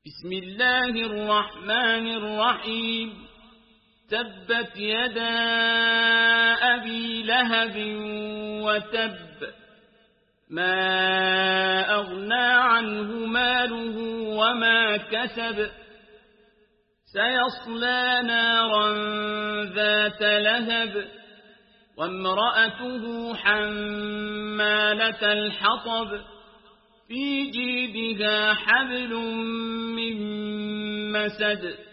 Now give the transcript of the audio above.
بسم الله الرحمن الرحيم تبت يدا أبي لهب وتب ما أغنى عنه ماله وما كسب سيصلى نارا ذات لهب وامرأته حمالة الحطب في جيدها حبل من مسد